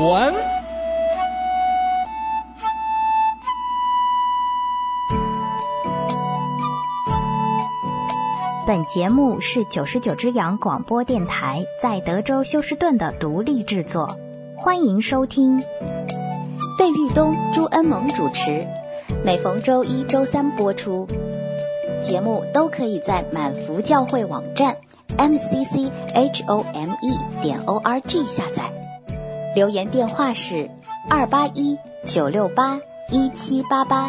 文。 本节目是99只羊广播电台在德州休斯顿的独立制作，欢迎收听。 费玉东、朱恩萌主持，每逢周一、周三播出。节目都可以在满福教会网站 mcchome.org 下载。留言电话是281-968-1788。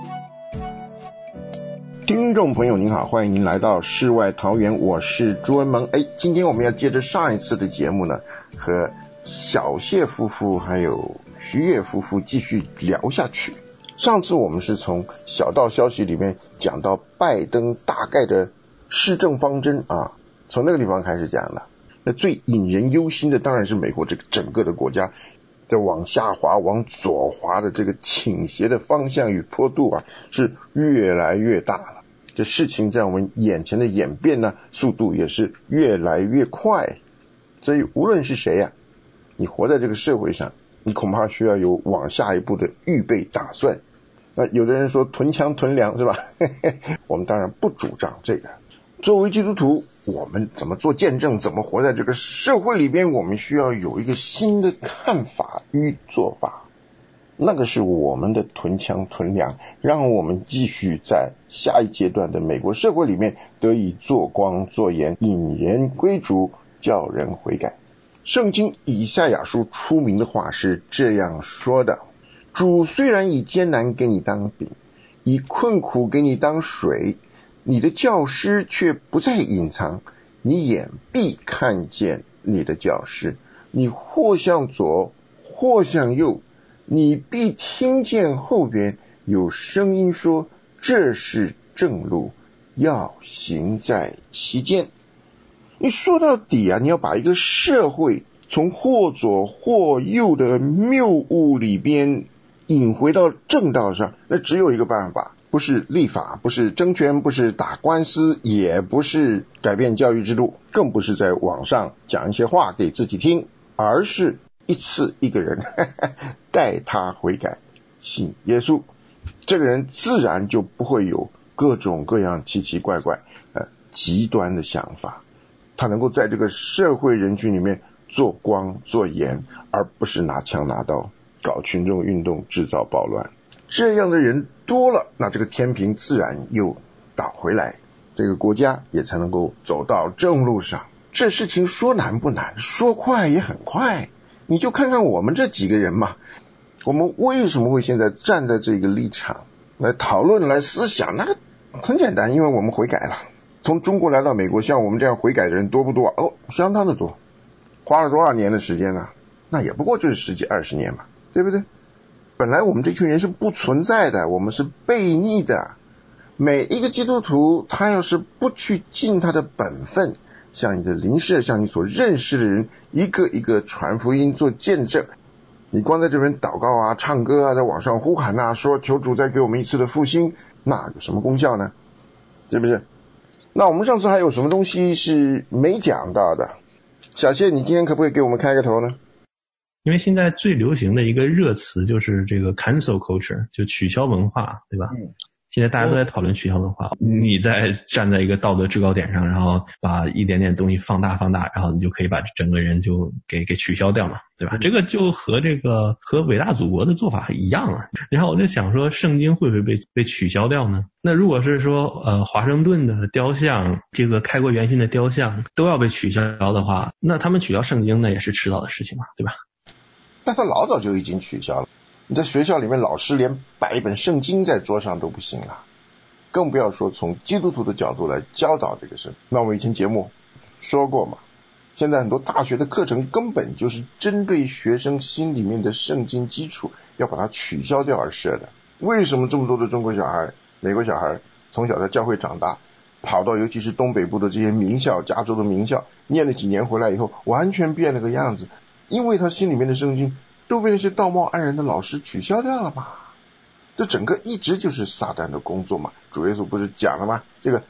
听众朋友您好，欢迎您来到世外桃源，我是朱恩萌。今天我们要接着上一次的节目呢，和小谢夫妇还有徐悦夫妇继续聊下去。上次我们是从小道消息里面讲到拜登大概的施政方针啊，从那个地方开始讲的。那最引人忧心的当然是美国这个整个的国家在往下滑往左滑的这个倾斜的方向与坡度啊，是越来越大了。这事情在我们眼前的演变呢，速度也是越来越快。所以无论是谁啊，你活在这个社会上，你恐怕需要有往下一步的预备打算。那有的人说囤枪囤粮是吧？我们当然不主张这个。作为基督徒，我们怎么做见证，怎么活在这个社会里边，我们需要有一个新的看法与做法。那个是我们的囤枪囤粮，让我们继续在下一阶段的美国社会里面得以做光做盐，引人归主，叫人悔改。圣经以赛亚书出名的话是这样说的：主虽然以艰难给你当饼，以困苦给你当水，你的教师却不再隐藏，你眼必看见你的教师，你或向左或向右，你必听见后边有声音说，这是正路，要行在其间。你说到底啊，你要把一个社会从或左或右的谬误里边引回到正道上，那只有一个办法，不是立法，不是争权，不是打官司，也不是改变教育制度，更不是在网上讲一些话给自己听，而是一次一个人带他悔改信耶稣，这个人自然就不会有各种各样奇奇怪怪极端的想法，他能够在这个社会人群里面做光做盐，而不是拿枪拿刀搞群众运动制造暴乱。这样的人多了，那这个天平自然又倒回来，这个国家也才能够走到正路上。这事情说难不难，说快也很快。你就看看我们这几个人嘛，我们为什么会现在站在这个立场来讨论来思想，那个很简单，因为我们悔改了。从中国来到美国，像我们这样悔改的人多不多？相当的多。花了多少年的时间呢？那也不过就是10几20年嘛，对不对？本来我们这群人是不存在的，我们是悖逆的。每一个基督徒他要是不去尽他的本分，向你的邻舍，向你所认识的人一个一个传福音做见证，你光在这边祷告啊唱歌啊，在网上呼喊啊，说求主再给我们一次的复兴，那有什么功效呢？是不是？那我们上次还有什么东西是没讲到的？小谢，你今天可不可以给我们开个头呢？ 因为现在最流行的一个热词就是这个 cancel culture， 就取消文化，对吧？现在大家都在讨论取消文化，你在站在一个道德制高点上，然后把一点点东西放大，然后你就可以把整个人就给取消掉嘛，对吧？这个就和伟大祖国的做法一样啊。然后我就想说，圣经会不会被取消掉呢？那如果是说华盛顿的雕像，这个开国元勋的雕像都要被取消的话，那他们取消圣经那也是迟早的事情嘛，对吧？ 但他老早就已经取消了。你在学校里面，老师连摆一本圣经在桌上都不行了，更不要说从基督徒的角度来教导这个事。那我们以前节目说过嘛，现在很多大学的课程根本就是针对学生心里面的圣经基础要把它取消掉而设的。为什么这么多的中国小孩、美国小孩从小在教会长大，跑到尤其是东北部的这些名校，加州的名校，念了几年回来以后完全变了个样子？因为他心里面的圣经都被那些道貌岸然的老师取消掉了嘛。这整个一直就是撒旦的工作嘛。主耶稣不是讲了吗？这个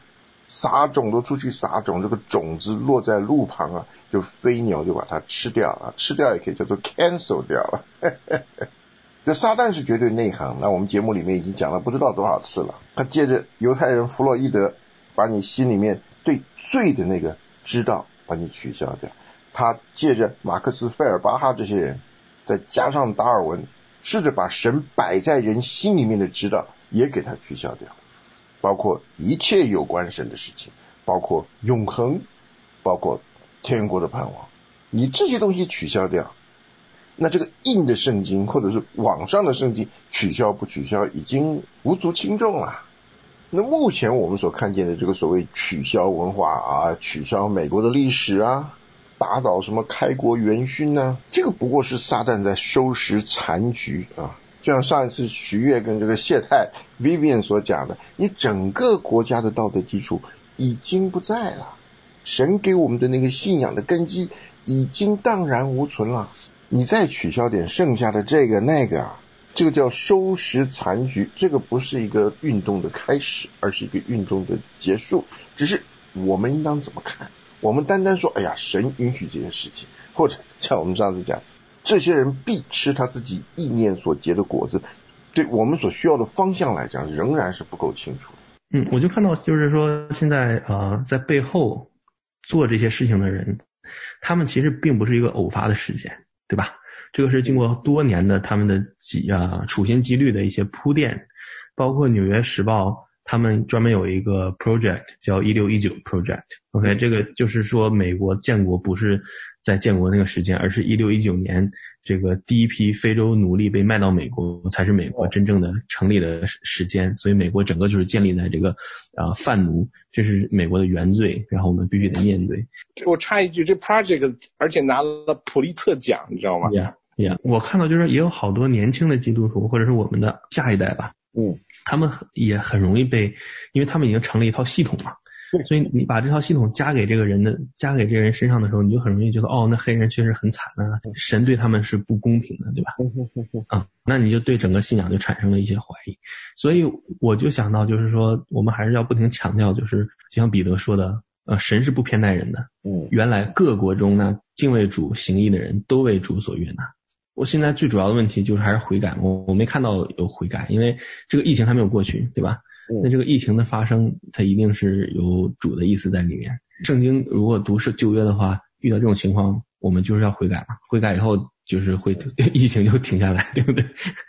撒种都出去撒种，这个种子落在路旁啊，就飞鸟就把它吃掉啊，吃掉也可以叫做 cancel 掉了。这撒旦是绝对内行，那我们节目里面已经讲了不知道多少次了。他借着犹太人弗洛伊德，把你心里面对罪的那个知道把你取消掉。他借着马克思、费尔巴哈这些人，再加上达尔文，试着把神摆在人心里面的知道也给他取消掉。包括一切有关神的事情，包括永恒，包括天国的盼望，你这些东西取消掉，那这个印的圣经或者是网上的圣经取消不取消已经无足轻重了。那目前我们所看见的这个所谓取消文化啊，取消美国的历史啊，打倒什么开国元勋啊，这个不过是撒旦在收拾残局啊。就像上一次徐悦跟这个谢太 Vivian 所讲的，你整个国家的道德基础已经不在了，神给我们的那个信仰的根基已经荡然无存了，你再取消点剩下的这个那个啊，这个叫收拾残局。这个不是一个运动的开始，而是一个运动的结束。只是我们应当怎么看？我们单单说哎呀神允许这件事情，或者像我们上次讲这些人必吃他自己意念所结的果子，对我们所需要的方向来讲仍然是不够清楚。 我就看到就是说现在在背后做这些事情的人，他们其实并不是一个偶发的事件，对吧？这个是经过多年的他们的处心积虑的一些铺垫，包括纽约时报他们专门有一个 project 叫1619 project。 OK， 这个就是说美国建国不是在建国那个时间，而是1619年这个第一批非洲奴隶被卖到美国才是美国真正的成立的时间。所以美国整个就是建立在这个贩奴，这是美国的原罪，然后我们必须得面对。 我插一句，这 project 而且拿了普利策奖，你知道吗？ 我看到就是也有好多年轻的基督徒或者是我们的下一代吧，他们也很容易因为他们已经成了一套系统嘛，所以你把这套系统加给这个人身上的时候，你就很容易觉得那黑人确实很惨啊，神对他们是不公平的，对吧？那你就对整个信仰就产生了一些怀疑。所以我就想到就是说我们还是要不停强调，就是就像彼得说的神是不偏待人的。原来各国中呢敬畏主行义的人都为主所悦纳。我现在最主要的问题就是还是悔改，我没看到有悔改，因为这个疫情还没有过去，对吧？那这个疫情的发生它一定是有主的意思在里面。圣经如果读是旧约的话，遇到这种情况我们就是要悔改嘛，悔改以后就是疫情就停下来，对不对？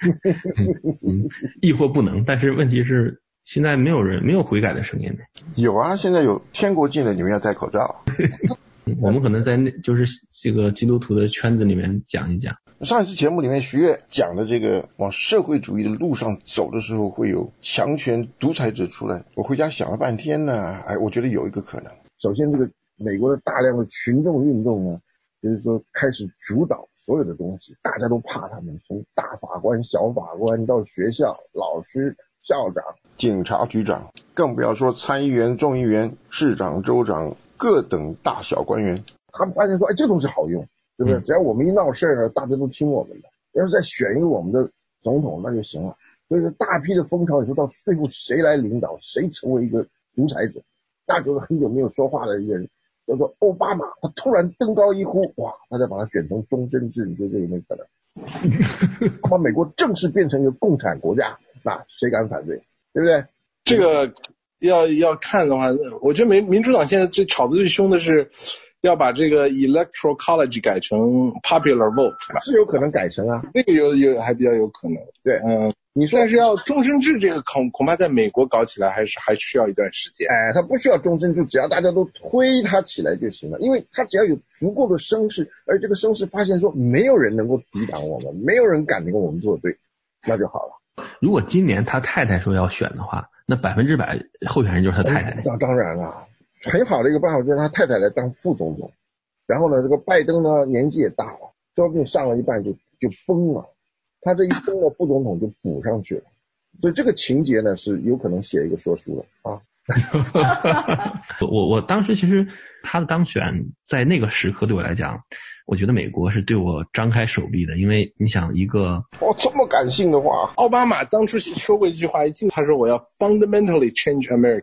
亦或不能，但是问题是现在没有悔改的声音。 有啊，现在有天国近了你们要戴口罩。 我们可能在就是这个基督徒的圈子里面讲一讲。 上一次节目里面徐悦讲的这个往社会主义的路上走的时候会有强权独裁者出来，我回家想了半天呢，我觉得有一个可能。首先这个美国的大量的群众运动呢，就是说开始主导所有的东西，大家都怕他们，从大法官小法官到学校老师校长警察局长，更不要说参议员众议员市长州长各等大小官员，他们发现说这东西好用，对不对？只要我们一闹事儿呢，大家都听我们的，要是再选一个我们的总统那就行了。所以说大批的风潮，你说到最后谁来领导，谁成为一个独裁者？大家觉得很久没有说话的一个人叫做奥巴马，他突然登高一呼，哇，大家把他选成终身制，你说这有没有可能？他把美国正式变成一个共产国家，那谁敢反对？对不对？ 这个要看的话，我觉得民主党现在最吵得最凶的是要把这个 electoral college 改成 popular vote， 是有可能改成啊， 那个还比较有可能。 对， 你说但是要终身制，这个恐怕在美国搞起来还需要一段时间。 他不需要终身制，只要大家都推他起来就行了，因为他只要有足够的声势，而这个声势发现说没有人能够抵挡我们，没有人敢跟我们作对，那就好了。 如果今年他太太说要选的话，那100%候选人就是他太太。 当然了，很好的一个办法就是他太太来当副总统，然后呢，这个拜登呢年纪也大了，说不定上了一半就崩了，他这一崩了，副总统就补上去了。所以这个情节呢是有可能写一个说书的啊。 我当时其实他的当选在那个时刻对我来讲，我觉得美国是对我张开手臂的，因为你想一个这么感性的话， 奥巴马当初说过一句话，他说我要 fundamentally change America。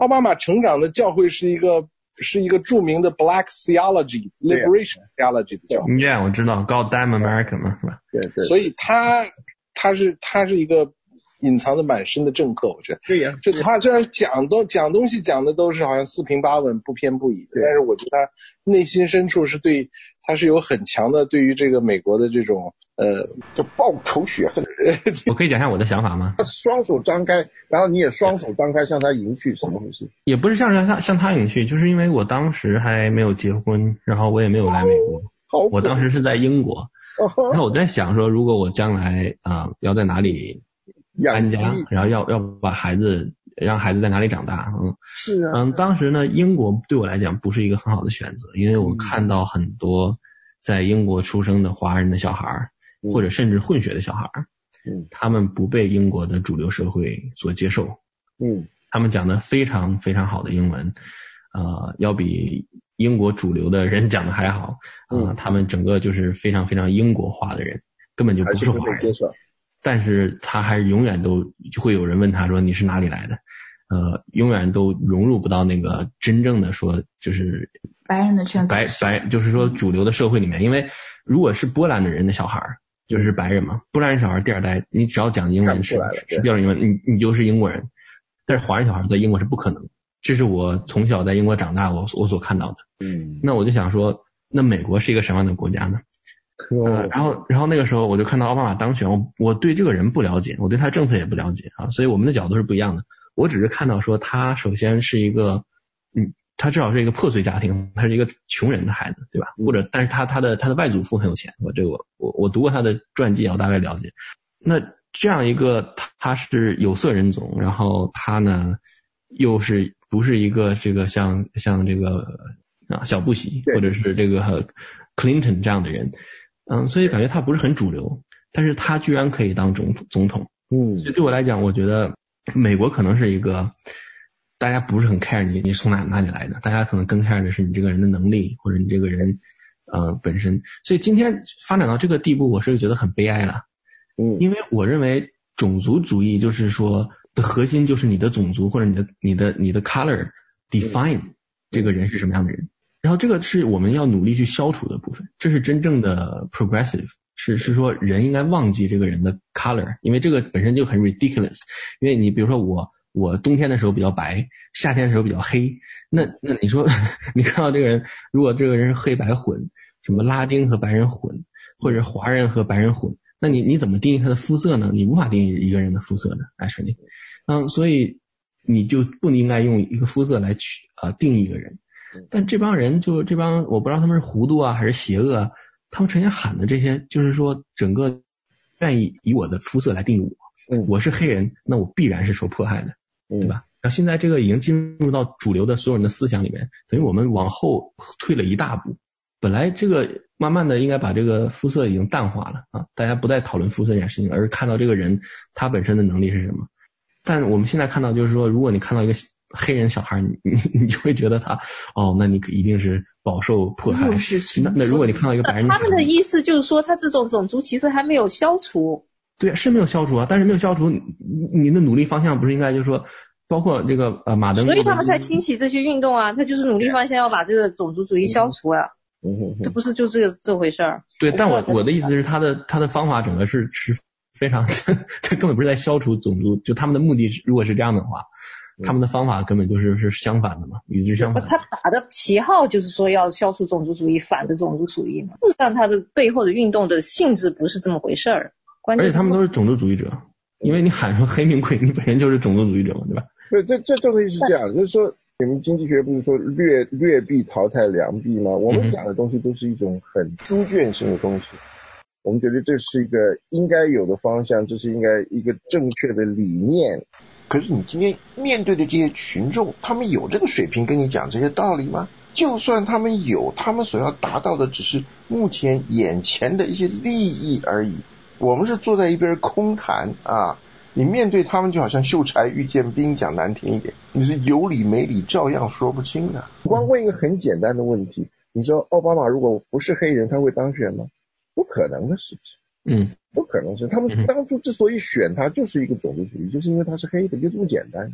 奥巴马成长的教会是一个著名的 Black Theology Liberation Theology 的教会。 我知道 God Damn America 嘛，是吧？ 对。 所以他是一个隐藏的蛮深的政客，我觉得。 对呀。 就他虽然讲东西讲的都是好像四平八稳、不偏不倚的，但是我觉得他内心深处他是有很强的对于这个美国的这种就报仇雪恨。 我可以讲一下我的想法吗？ 他双手张开，然后你也双手张开向他迎去，什么回事？ 也不是向他迎去，就是因为我当时还没有结婚，然后我也没有来美国，我当时是在英国，然后我在想说，如果我将来要在哪里安家，然后要把让孩子在哪里长大， 是啊， 当时呢，英国对我来讲不是一个很好的选择，因为我看到很多在英国出生的华人的小孩，或者甚至混血的小孩，他们不被英国的主流社会所接受，他们讲的非常非常好的英文，要比英国主流的人讲的还好，他们整个就是非常非常英国化的人，根本就不是华人。但是他还永远都会有人问他说你是哪里来的，永远都融入不到那个真正的说就是白人的圈子， 就是说主流的社会里面。因为如果是波兰的人的小孩，就是白人嘛，波兰人小孩第二代，你只要讲英文是标准英文，你就是英国人。但是华人小孩在英国是不可能，这是我从小在英国长大我所看到的。那我就想说，那美国是一个什么样的国家呢？然后那个时候我就看到奥巴马当选，我对这个人不了解，我对他政策也不了解啊，所以我们的角度是不一样的。我只是看到说他首先是一个他至少是一个破碎家庭，他是一个穷人的孩子，对吧？或者但是他的外祖父很有钱，我读过他的传记，我大概了解。那这样一个他是有色人种，然后他呢又是不是一个这个像这个小布希或者是这个 Clinton 这样的人，所以感觉他不是很主流，但是他居然可以当总统。所以对我来讲，我觉得美国可能是一个大家不是很 care 你从哪里来的，大家可能更 care 的是你这个人的能力或者你这个人本身。所以今天发展到这个地步，我是觉得很悲哀了。因为我认为种族主义就是说的核心就是你的种族或者你的 color define 这个人是什么样的人。然后这个是我们要努力去消除的部分，这是真正的 progressive， 是说人应该忘记这个人的 color， 因为这个本身就很 ridiculous。因为你比如说我冬天的时候比较白，夏天的时候比较黑，那你说你看到这个人，如果这个人是黑白混，什么拉丁和白人混，或者华人和白人混，那你怎么定义他的肤色呢？你无法定义一个人的肤色的 actually。所以你就不应该用一个肤色来定义一个人。但这帮人我不知道他们是糊涂啊还是邪恶啊，他们成天喊的这些就是说整个愿意以我的肤色来定义我是黑人，那我必然是受迫害的，对吧？然后现在这个已经进入到主流的所有人的思想里面，等于我们往后退了一大步。本来这个慢慢的应该把这个肤色已经淡化了大家不再讨论肤色这件事情，而是看到这个人他本身的能力是什么。但我们现在看到就是说，如果你看到一个黑人小孩，你就会觉得他那你一定是饱受迫害。那如果你看到一个白人， 他们的意思就是说，他这种种族其实还没有消除。 对，是没有消除啊，但是没有消除，你的努力方向不是应该就是说，包括这个马登， 所以他们才兴起这些运动啊，他就是努力方向要把这个种族主义消除啊。这不是就这回事儿。 对，但我的意思是他的方法整个是非常他根本不是在消除种族，就他们的目的如果是这样的话，他们的方法根本就是相反的嘛，与之相反。 他打的旗号就是说要消除种族主义，反的种族主义嘛。事实上他的背后的运动的性质不是这么回事儿。 而且他们都是种族主义者，因为你喊说黑命贵，你本身就是种族主义者嘛，对吧？ 对，这东西是这样，就是说你们经济学不是说劣币淘汰良币吗？我们讲的东西都是一种很猪圈性的东西，我们觉得这是一个应该有的方向，这是应该一个正确的理念。可是你今天面对的这些群众，他们有这个水平跟你讲这些道理吗？就算他们有，他们所要达到的只是目前眼前的一些利益而已。我们是坐在一边空谈你面对他们就好像秀才遇见兵，讲难听一点，你是有理没理照样说不清的。光问一个很简单的问题，你说奥巴马如果不是黑人他会当选吗？不可能的事情。不可能是，他们当初之所以选他就是一个种族主义，就是因为他是黑的，就这么简单。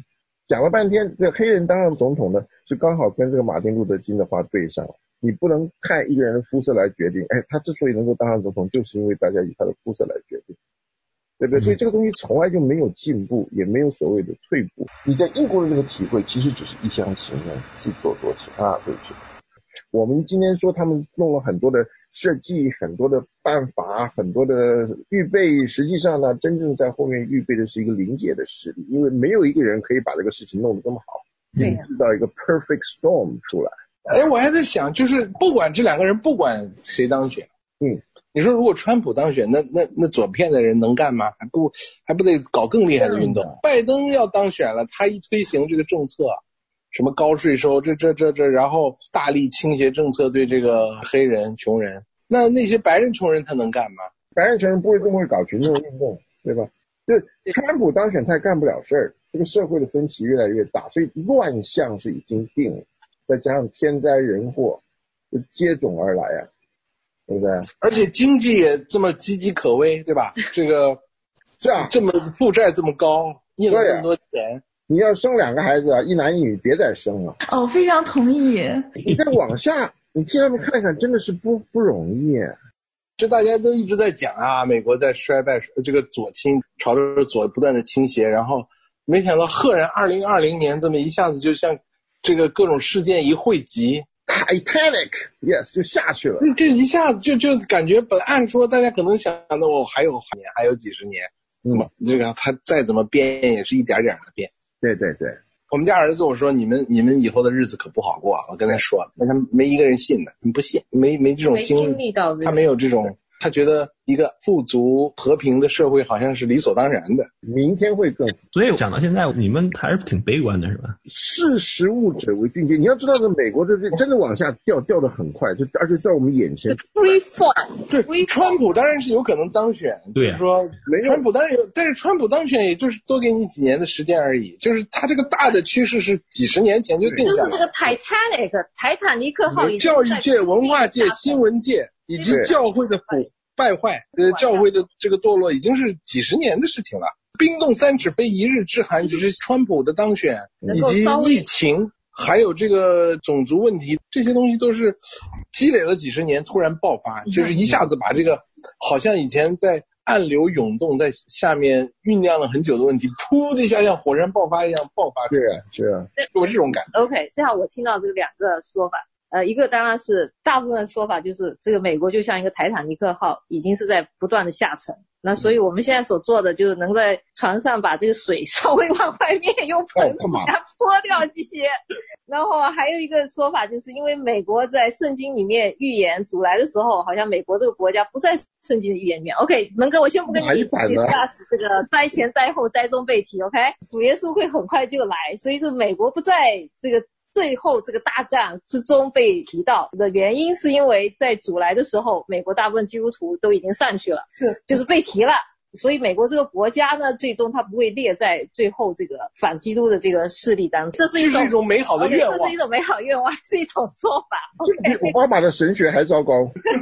讲了半天，这黑人当上总统呢，是刚好跟这个马丁路德金的话对上了。你不能看一个人的肤色来决定，他之所以能够当上总统，就是因为大家以他的肤色来决定，对不对？所以这个东西从来就没有进步，也没有所谓的退步。你在英国的这个体会，其实只是一厢情愿，自作多情啊，对不起。我们今天说他们弄了很多的设计，很多的办法，很多的预备，实际上呢，真正在后面预备的是一个临界的势力，因为没有一个人可以把这个事情弄得这么好， 对， 制造一个 perfect storm 出来。 我还在想，就是不管这两个人，不管谁当选，你说如果川普当选，那左片的人能干吗？还不得搞更厉害的运动？拜登要当选了，他一推行这个政策，什么高税收，这，然后大力倾斜政策对这个黑人、穷人，那些白人、穷人他能干吗？ 白人、穷人不会这么会搞群众运动，对吧？就是川普当选他也干不了事儿，这个社会的分歧越来越大，所以乱象是已经定了。再加上天灾人祸就接踵而来啊，对不对？ 而且经济也这么岌岌可危，对吧？这个是啊， 这么负债这么高，印了这么多钱， 你要生2个孩子啊，一男一女，别再生了。 哦，非常同意。 你再往下，你替他们看看，真的是不容易。 这大家都一直在讲啊，美国在衰败，这个左倾，朝着左不断的倾斜，然后没想到赫然2020年这么一下子就像这个各种事件一汇集 ，Titanic yes 就下去了。 这一下子就感觉本按说大家可能想的还有年，还有几十年，这个他再怎么变也是一点点的变。 对， 我们家儿子我说你们以后的日子可不好过，我跟他说了，但他没一个人信的，你不信，没这种经历到他没有这种。他觉得一个富足和平的社会好像是理所当然的， 明天会更。 所以讲到现在，你们还是挺悲观的，是吧？ 识时务者为俊杰。你要知道，这美国的真的往下掉得很快，而且在我们眼前。 Free fall， 对，川普当然是有可能当选， 对， 就是说川普当然有，但是川普当选也就是多给你几年的时间而已，就是他这个大的趋势是几十年前就定下来了。 就是这个 Titanic 泰坦尼克号， 教育界、文化界、新闻界。以及教会的败坏，教会的这个堕落已经是几十年的事情了。冰冻3尺非一日之寒，只是川普的当选以及疫情，还有这个种族问题，这些东西都是积累了几十年突然爆发，就是一下子把这个好像以前在暗流涌动在下面酝酿了很久的问题，噗的一下像火山爆发一样爆发出来。是啊，有这种感觉。 OK， 幸好我听到这个2个说法。一个当然是大部分的说法就是这个美国就像一个泰坦尼克号，已经是在不断的下沉。那所以我们现在所做的就是能在船上把这个水稍微往外面用盆子给它泼掉一些。然后还有一个说法就是因为美国在圣经里面预言主来的时候，好像美国这个国家不在圣经的预言里面。OK， 门哥我先不跟你 discuss 这个灾前灾后灾中被提 OK， 主耶稣会很快就来，所以这美国不在这个最后这个大战之中被提到的原因是因为在主来的时候，美国大部分基督徒都已经上去了，就是被提了。所以美国这个国家呢，最终它不会列在最后这个反基督的这个势力当中。这是一种美好的愿望， 这是一种美好愿望，是一种说法。 比奥巴马的神学还糟糕。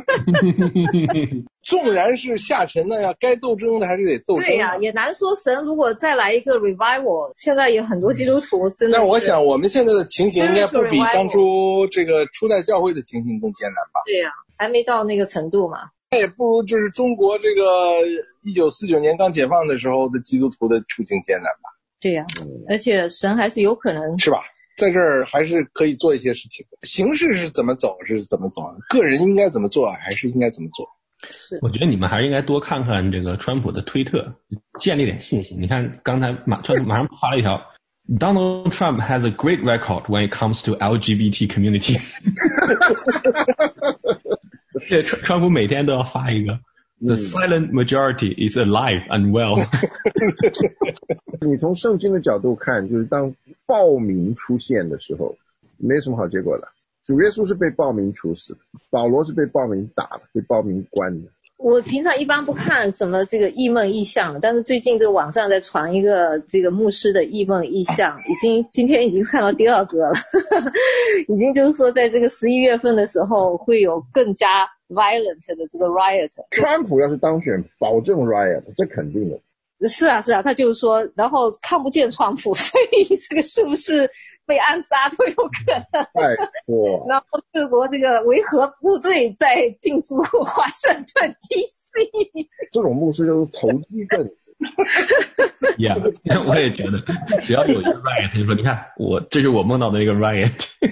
纵然是下沉的呀，该斗争的还是得斗争。 对呀，也难说神如果再来一个 revival， 现在有很多基督徒真的。 但我想我们现在的情形应该不比当初这个初代教会的情形更艰难吧？ 对呀，还没到那个程度嘛。 那也不如就是中国这个1949年刚解放的时候的基督徒的处境艰难吧？ 对呀，而且神还是有可能， 是吧？在这儿还是可以做一些事情的。形式是怎么走是怎么走，个人应该怎么做还是应该怎么做。 我觉得你们还是应该多看看这个川普的推特，建立点信心。你看刚才川普马上发了一条Donald Trump has a great record when it comes to LGBT community 川普每天都要发一个The silent majority is alive and well 你从圣经的角度看，就是当暴民出现的时候没什么好结果的。主耶稣是被暴民处死的，保罗是被暴民打的，被暴民关的。 我平常一般不看什么这个异梦异象，但是最近这个网上在传一个这个牧师的异梦异象，今天已经看到第2个了已经就是说在这个11月份的时候会有更加 violent 的这个 riot。 川普要是当选保证 riot， 这肯定的。 是啊，他就是说，然后看不见川普，所以这个是不是被暗杀都有可能。然后各国这个维和部队在进驻华盛顿 DC。 这种牧师就是投机分子。 我也觉得，只要有一个 riot， 就说你看这是我梦到的一个 riot。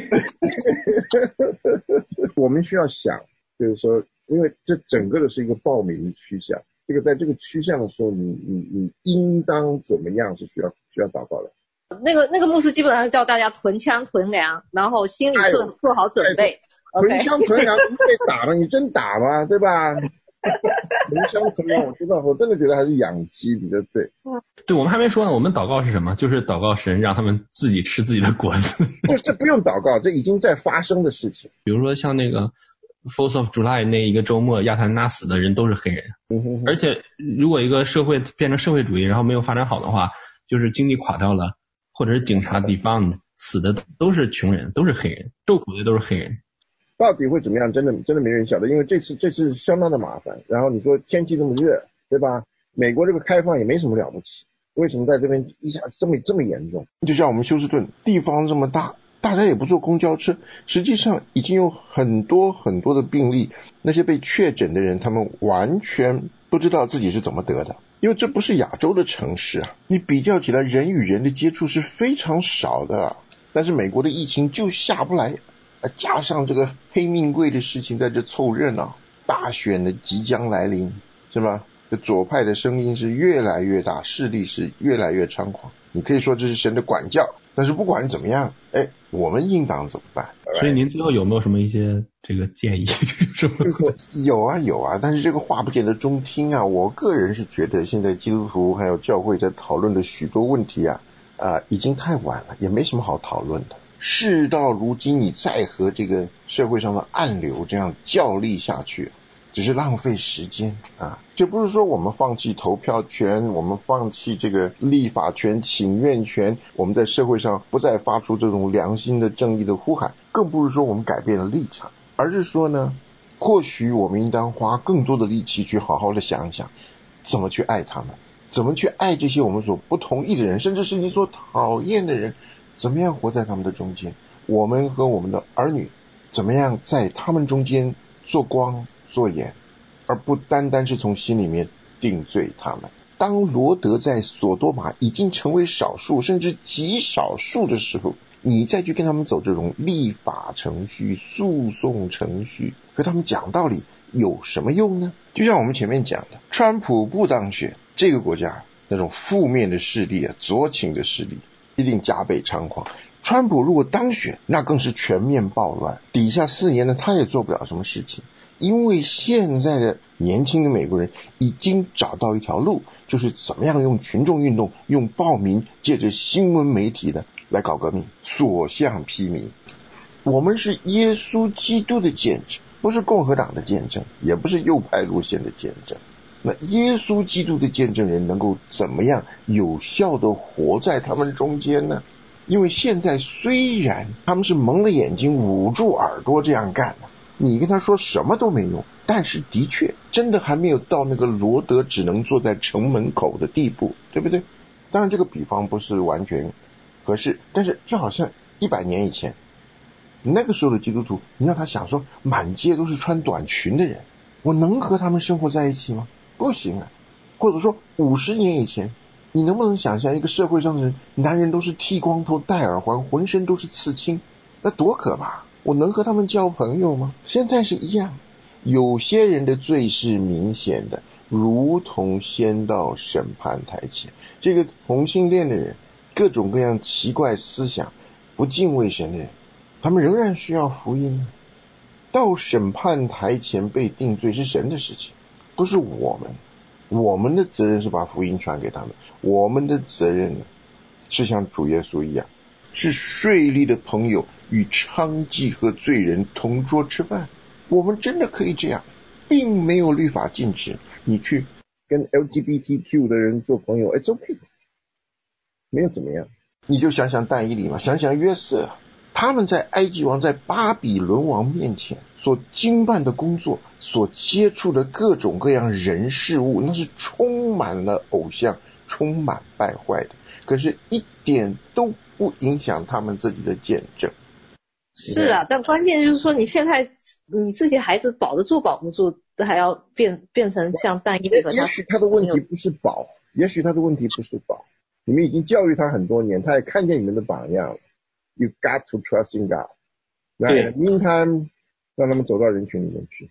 我们需要想，就是说，因为这整个的是一个暴民趋向，这个在这个趋向的时候，你应当怎么样是需要祷告的。 那个牧师基本上叫大家囤枪囤粮，然后心里做好准备。 囤枪囤粮被打了，你真打吗？对吧？囤枪囤粮，我真的觉得还是养鸡比较对。 对，我们还没说呢，我们祷告是什么？就是祷告神让他们自己吃自己的果子。 这不用祷告，这已经在发生的事情。 比如说像那个 4th of July 那一个周末，亚特兰大死的人都是黑人。而且如果一个社会变成社会主义，然后没有发展好的话，就是经济垮掉了，或者是警察 defund 死的都是穷人，都是黑人，受苦的都是黑人。 到底会怎么样？真的没人晓得，因为这次相当的麻烦。然后你说天气这么热，对吧？美国这个开放也没什么了不起，为什么在这边一下这么严重？就像我们休斯顿地方这么大，大家也不坐公交车，实际上已经有很多的病例，那些被确诊的人，他们完全不知道自己是怎么得的，因为这不是亚洲的城市啊，你比较起来人与人的接触是非常少的，但是美国的疫情就下不来。加上这个黑命贵的事情在这凑热闹，大选的即将来临，是吧？这左派的声音是越来越大，势力是越来越猖狂。你可以说这是神的管教，但是不管怎么样，我们应当怎么办？ 所以您最后有没有什么一些这个建议？ 有啊，但是这个话不见得中听啊。我个人是觉得现在基督徒还有教会在讨论的许多问题已经太晚了，也没什么好讨论的。事到如今，你再和这个社会上的暗流这样较力下去，只是浪费时间啊！这不是说我们放弃投票权，我们放弃这个立法权、请愿权，我们在社会上不再发出这种良心的正义的呼喊，更不是说我们改变了立场，而是说呢，或许我们应当花更多的力气去好好的想一想，怎么去爱他们，怎么去爱这些我们所不同意的人，甚至是你所讨厌的人。怎么样活在他们的中间？我们和我们的儿女怎么样在他们中间做光做盐，而不单单是从心里面定罪他们。当罗德在索多玛已经成为少数甚至极少数的时候，你再去跟他们走这种立法程序、诉讼程序，和他们讲道理有什么用呢？就像我们前面讲的，川普不当选，这个国家那种负面的势力左倾的势力一定加倍猖狂。川普如果当选，那更是全面暴乱，底下4年呢他也做不了什么事情，因为现在的年轻的美国人已经找到一条路，就是怎么样用群众运动，用暴民，借着新闻媒体的来搞革命，所向披靡。我们是耶稣基督的见证，不是共和党的见证，也不是右派路线的见证。那耶稣基督的见证人能够怎么样有效的活在他们中间呢？因为现在虽然他们是蒙了眼睛捂住耳朵这样干的，你跟他说什么都没用，但是的确真的还没有到那个罗德只能坐在城门口的地步，对不对？当然这个比方不是完全合适，但是就好像100年以前那个时候的基督徒，你让他想说满街都是穿短裙的人，我能和他们生活在一起吗？不行啊。或者说50年以前，你能不能想象一个社会上的人，男人都是剃光头戴耳环，浑身都是刺青，那多可怕，我能和他们交朋友吗？现在是一样，有些人的罪是明显的，如同先到审判台前。这个同性恋的人，各种各样奇怪思想，不敬畏神的人，他们仍然需要福音。到审判台前被定罪是神的事情，不是我们。我们的责任是把福音传给他们，我们的责任呢，是像主耶稣一样，是税吏的朋友与娼妓和罪人同桌吃饭。我们真的可以这样，并没有律法禁止你去跟 LGBTQ 的人做朋友， it's okay， 没有怎么样。你就想想但以理嘛，想想约瑟，他们在埃及王，在巴比伦王面前所经办的工作，所接触的各种各样人事物，那是充满了偶像， 充满败坏的，可是一点都不影响他们自己的见证。 是啊，但关键就是说你现在你自己孩子保得住保不住，还要变成像但以理和他。 也许他的问题不是保，你们已经教育他很多年，他也看见你们的榜样了。You got to trust in God。那 meantime 让他们走到人群里面去。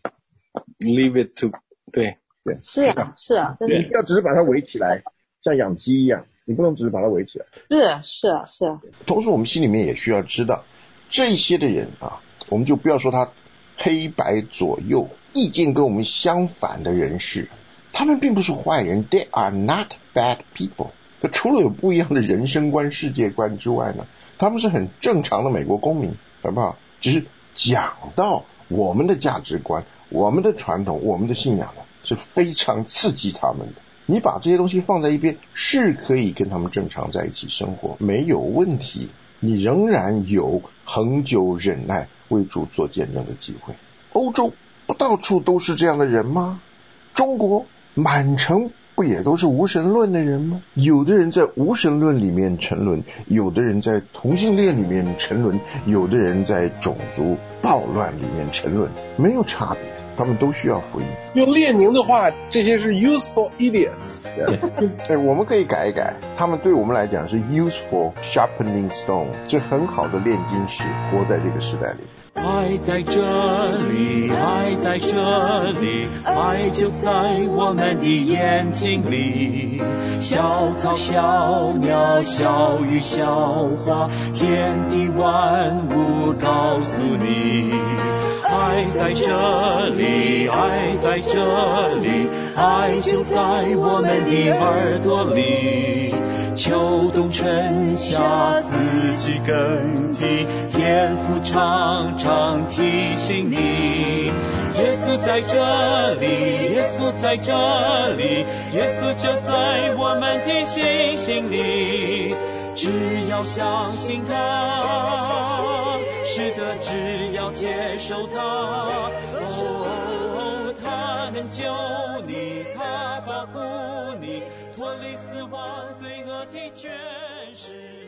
Leave it to 对。 是啊， 你不要只是把它围起来，像养鸡一样，你不能只是把它围起来。 是啊。 同时我们心里面也需要知道，这些的人啊，我们就不要说他黑白左右，意见跟我们相反的人士，他们并不是坏人 ，They are not bad people。可除了有不一样的人生观、世界观之外呢，他们是很正常的美国公民，好不好？只是讲到我们的价值观、我们的传统、我们的信仰呢，是非常刺激他们的。你把这些东西放在一边，是可以跟他们正常在一起生活，没有问题。你仍然有恒久忍耐为主做见证的机会。欧洲不到处都是这样的人吗？中国满城不也都是无神论的人吗？有的人在无神论里面沉沦，有的人在同性恋里面沉沦，有的人在种族暴乱里面沉沦，没有差别，他们都需要福音。 用列宁的话，这些是 useful idiots。 我们可以改一改，他们对我们来讲是 useful sharpening stone， 是很好的炼金石，活在这个时代里。 爱在这里，爱在这里，爱就在我们的眼睛里。小草小鸟小鱼小花，天地万物告诉你，爱在这里，爱在这里，爱就在我们的耳朵里。秋冬春夏四季更替，天父常常提醒你，耶稣在这里，耶稣在这里，耶稣就在我们的心里。只要相信他，是的，只要接受他，哦，他能救你，他保护你，脱离死亡罪恶的权势。